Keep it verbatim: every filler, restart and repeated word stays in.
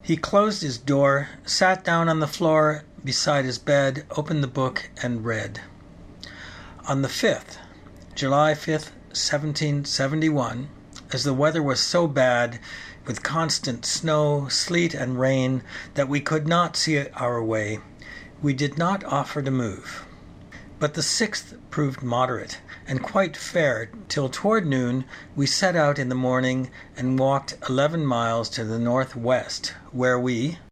He closed his door, sat down on the floor beside his bed, opened the book, and read. On the fifth, July fifth, seventeen seventy-one, as the weather was so bad, with constant snow, sleet, and rain, that we could not see our way, we did not offer to move. But the sixth proved moderate, and quite fair, till toward noon we set out in the morning and walked eleven miles to the northwest, where we